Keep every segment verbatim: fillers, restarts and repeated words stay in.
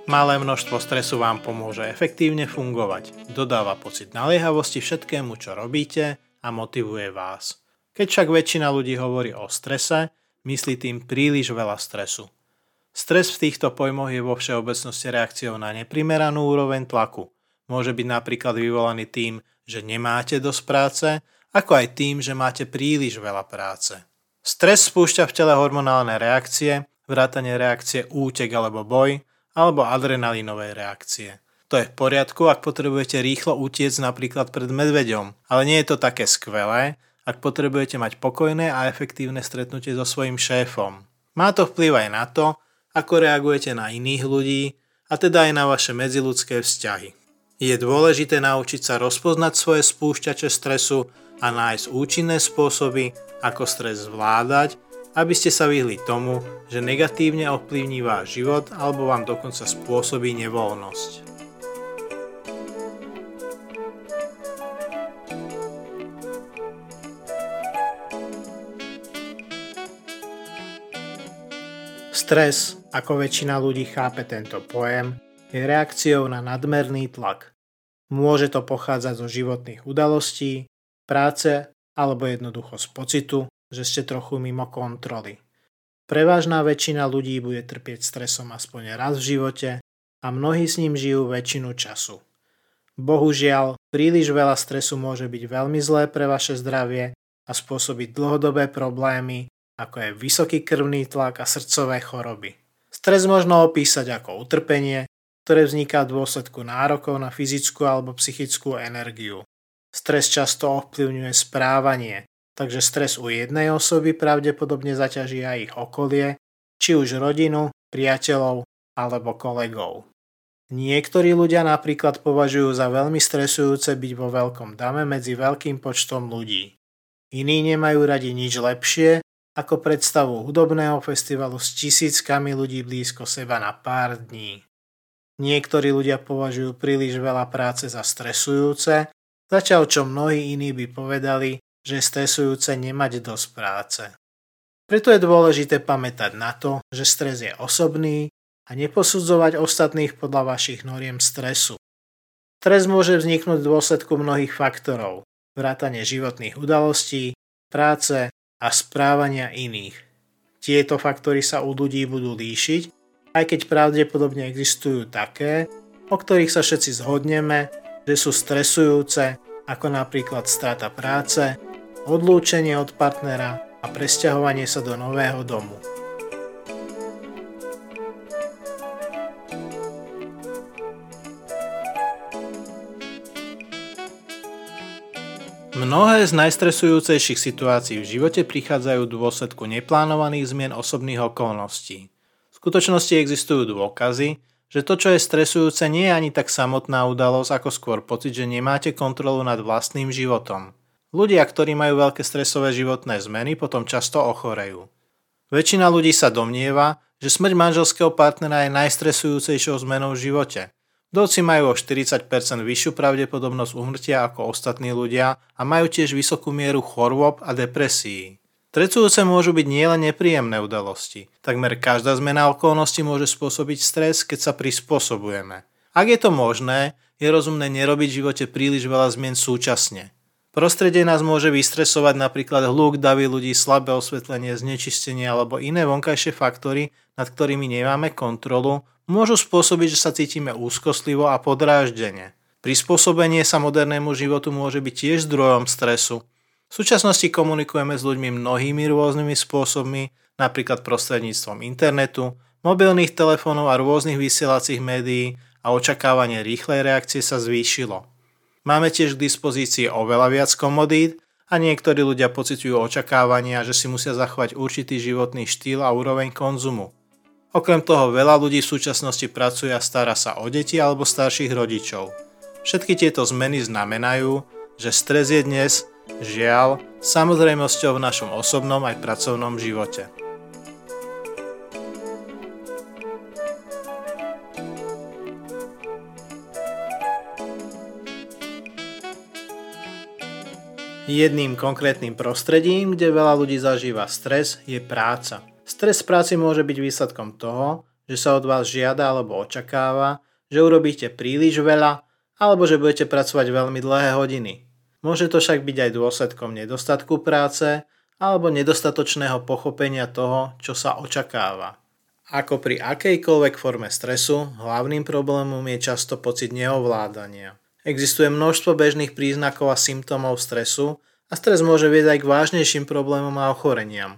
Malé množstvo stresu vám pomôže efektívne fungovať, dodáva pocit naliehavosti všetkému, čo robíte a motivuje vás. Keď však väčšina ľudí hovorí o strese, myslí tým príliš veľa stresu. Stres v týchto pojmoch je vo všeobecnosti reakciou na neprimeranú úroveň tlaku. Môže byť napríklad vyvolaný tým, že nemáte dosť práce, ako aj tým, že máte príliš veľa práce. Stres spúšťa v tele hormonálne reakcie, vrátane reakcie útek alebo boj, alebo adrenalinovej reakcie. To je v poriadku, ak potrebujete rýchlo utiecť napríklad pred medveďom, ale nie je to také skvelé, ak potrebujete mať pokojné a efektívne stretnutie so svojím šéfom. Má to vplyv aj na to, ako reagujete na iných ľudí, a teda aj na vaše medziľudské vzťahy. Je dôležité naučiť sa rozpoznať svoje spúšťače stresu a nájsť účinné spôsoby, ako stres zvládať, aby ste sa vyhli tomu, že negatívne ovplyvní váš život alebo vám dokonca spôsobí nevoľnosť. Stres, ako väčšina ľudí chápe tento pojem, je reakciou na nadmerný tlak. Môže to pochádzať zo životných udalostí, práce alebo jednoducho z pocitu, že ste trochu mimo kontroly. Prevažná väčšina ľudí bude trpieť stresom aspoň raz v živote a mnohí s ním žijú väčšinu času. Bohužiaľ, príliš veľa stresu môže byť veľmi zlé pre vaše zdravie a spôsobiť dlhodobé problémy, ako je vysoký krvný tlak a srdcové choroby. Stres možno opísať ako utrpenie, ktoré vzniká v dôsledku nárokov na fyzickú alebo psychickú energiu. Stres často ovplyvňuje správanie, takže stres u jednej osoby pravdepodobne zaťaží aj ich okolie, či už rodinu, priateľov alebo kolegov. Niektorí ľudia napríklad považujú za veľmi stresujúce byť vo veľkom dame medzi veľkým počtom ľudí. Iní nemajú radi nič lepšie ako predstavu hudobného festivalu s tisíckami ľudí blízko seba na pár dní. Niektorí ľudia považujú príliš veľa práce za stresujúce, zatiaľ čo mnohí iní by povedali, že je stresujúce nemať dosť práce. Preto je dôležité pamätať na to, že stres je osobný a neposudzovať ostatných podľa vašich noriem stresu. Stres môže vzniknúť v dôsledku mnohých faktorov, vrátane životných udalostí, práce a správania iných. Tieto faktory sa u ľudí budú líšiť, aj keď pravdepodobne existujú také, o ktorých sa všetci zhodneme, že sú stresujúce, ako napríklad strata práce, odlúčenie od partnera a presťahovanie sa do nového domu. Mnohé z najstresujúcejších situácií v živote prichádzajú v dôsledku neplánovaných zmien osobných okolností. V skutočnosti existujú dôkazy, že to, čo je stresujúce, nie je ani tak samotná udalosť, ako skôr pocit, že nemáte kontrolu nad vlastným životom. Ľudia, ktorí majú veľké stresové životné zmeny, potom často ochorejú. Väčšina ľudí sa domnieva, že smrť manželského partnera je najstresujúcejšou zmenou v živote. Vdovci majú o štyridsať percent vyššiu pravdepodobnosť úmrtia ako ostatní ľudia a majú tiež vysokú mieru chorôb a depresií. Stresujúce môžu byť nielen nepríjemné udalosti. Takmer každá zmena okolností môže spôsobiť stres, keď sa prispôsobujeme. Ak je to možné, je rozumné nerobiť v živote príliš veľa zmien súčasne. Prostredie nás môže vystresovať napríklad hluk, davy ľudí, slabé osvetlenie, znečistenie alebo iné vonkajšie faktory, nad ktorými nemáme kontrolu, môžu spôsobiť, že sa cítime úzkostlivo a podráždene. Prispôsobenie sa modernému životu môže byť tiež zdrojom stresu. V súčasnosti komunikujeme s ľuďmi mnohými rôznymi spôsobmi, napríklad prostredníctvom internetu, mobilných telefónov a rôznych vysielacích médií a očakávanie rýchlej reakcie sa zvýšilo. Máme tiež k dispozícii oveľa viac komodít a niektorí ľudia pociťujú očakávania, že si musia zachovať určitý životný štýl a úroveň konzumu. Okrem toho veľa ľudí v súčasnosti pracuje a stará sa o deti alebo starších rodičov. Všetky tieto zmeny znamenajú, že stres je dnes, žiaľ, samozrejmosťou v našom osobnom aj pracovnom živote. Jedným konkrétnym prostredím, kde veľa ľudí zažíva stres, je práca. Stres v práci môže byť výsledkom toho, že sa od vás žiada alebo očakáva, že urobíte príliš veľa alebo že budete pracovať veľmi dlhé hodiny. Môže to však byť aj dôsledkom nedostatku práce alebo nedostatočného pochopenia toho, čo sa očakáva. Ako pri akejkoľvek forme stresu, hlavným problémom je často pocit neovládania. Existuje množstvo bežných príznakov a symptómov stresu a stres môže viesť aj k vážnejším problémom a ochoreniam.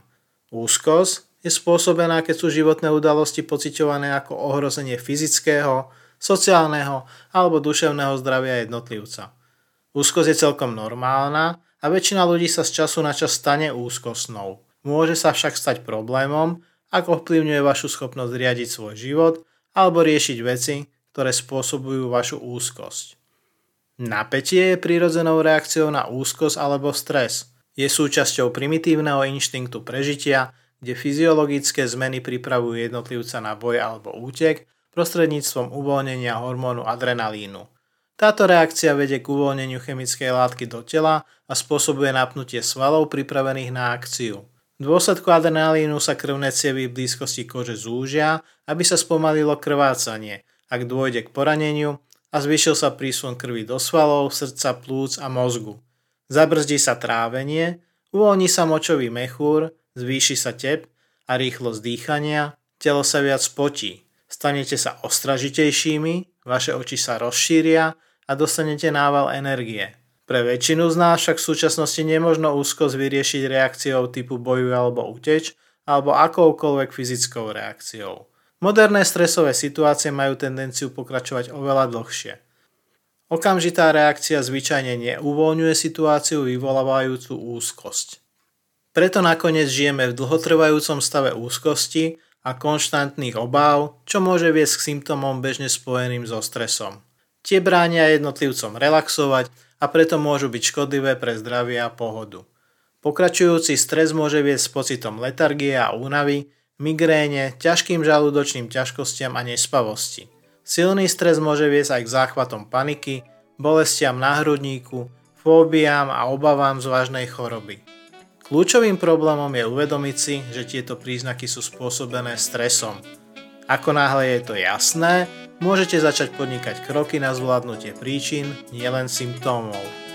Úzkosť je spôsobená, keď sú životné udalosti pociťované ako ohrozenie fyzického, sociálneho alebo duševného zdravia jednotlivca. Úzkosť je celkom normálna a väčšina ľudí sa z času na čas stane úzkostnou. Môže sa však stať problémom, ak ovplyvňuje vašu schopnosť riadiť svoj život alebo riešiť veci, ktoré spôsobujú vašu úzkosť. Napätie je prirodzenou reakciou na úzkosť alebo stres. Je súčasťou primitívneho inštinktu prežitia, kde fyziologické zmeny pripravujú jednotlivca na boj alebo útek prostredníctvom uvoľnenia hormónu adrenalínu. Táto reakcia vedie k uvoľneniu chemickej látky do tela a spôsobuje napnutie svalov pripravených na akciu. V dôsledku adrenalínu sa krvné cievy v blízkosti kože zúžia, aby sa spomalilo krvácanie, ak dôjde k poraneniu, a zvýšil sa prísun krvi do svalov, srdca, plúc a mozgu. Zabrzdí sa trávenie, uvoľní sa močový mechúr, zvýši sa tep a rýchlosť dýchania, telo sa viac potí. Stanete sa ostražitejšími, vaše oči sa rozšíria a dostanete nával energie. Pre väčšinu z nás však v súčasnosti nemožno úzkosť vyriešiť reakciou typu bojuj alebo uteč, alebo akoukoľvek fyzickou reakciou. Moderné stresové situácie majú tendenciu pokračovať oveľa dlhšie. Okamžitá reakcia zvyčajne neuvoľňuje situáciu vyvolávajúcu úzkosť. Preto nakoniec žijeme v dlhotrvajúcom stave úzkosti a konštantných obáv, čo môže viesť k symptómom bežne spojeným so stresom. Tie bránia jednotlivcom relaxovať a preto môžu byť škodlivé pre zdravie a pohodu. Pokračujúci stres môže viesť s pocitom letargie a únavy, migréne, ťažkým žalúdočným ťažkostiam a nespavosti. Silný stres môže viesť aj k záchvatom paniky, bolestiam na hrudníku, fóbiám a obavám z vážnej choroby. Kľúčovým problémom je uvedomiť si, že tieto príznaky sú spôsobené stresom. Ako náhle je to jasné, môžete začať podnikať kroky na zvládnutie príčin, nielen symptómov.